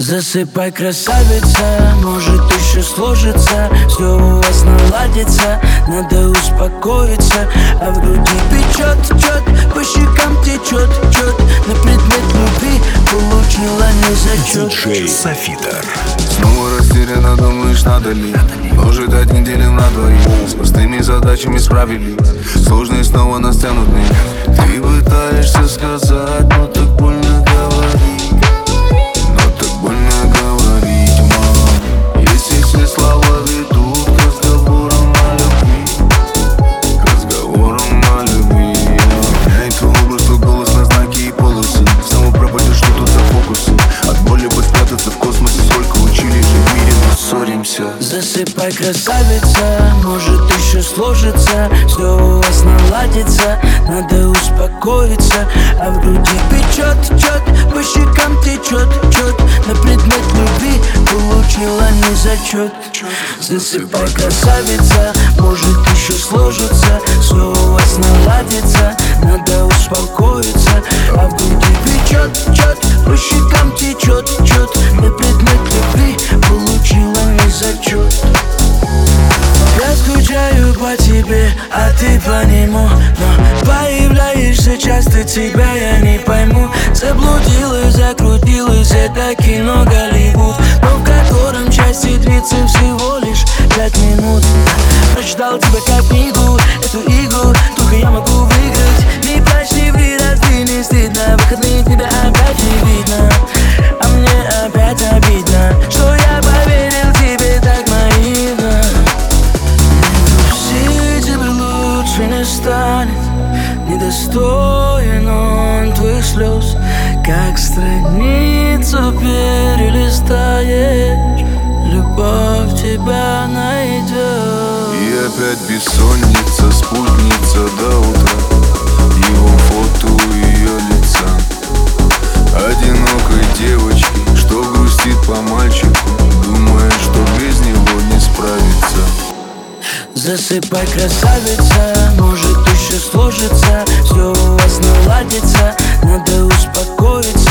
Засыпай, красавица, может еще сложится, все у вас наладится, надо успокоиться. А в груди печет, по щекам течет, на предмет любви получила не зачет. Диджей Софитер. Снова растерянно думаешь, надо ли может одним делим на двоих. С простыми задачами справились, сложные снова нас тянут меня. Ты пытаешься сказать, но так больно говорить, мам. Если все слова ведут к разговорам о любви, Меняет твой образ, твой голос на знаки и полосы. Снова пропадешь, что тут за фокусы. От боли бы спрятаться в космосе. Сколько учили жить в мире, но ссоримся. Засыпай, красавица, может еще сложится, все у вас наладится, надо успокоиться. А в груди печет, по щекам течет, на предмет любви получила не зачет. Засыпай, красавица, может еще сложится, все у вас наладится, надо успокоиться. А в груди печет, по щекам течет, на предмет любви получила не зачет. Я скучаю по тебе, а ты по нему, но появляешься часто, тебя я не пойму. Заблудилась, закрутилась, это кино Голливуд, но в котором части длится всего лишь 5 минут. Прочитал тебя как книгу, эту игру только я могу выиграть. Не плачь, не ври, разве не стыдно? Выходные тебя опять не видно, а мне опять обидно, что я поверил тебе так наивно. Тебе лучше не станет, недостоин он твоих слез. Как страницу перелистаешь, любовь тебя найдет. И опять бессонница, спутница до утра, его фото у ее лица. Одинокой девочки, что грустит по мальчику, думая, что без него не справится. Засыпай, красавица, может еще сложится, все у вас наладится, надо успокоиться.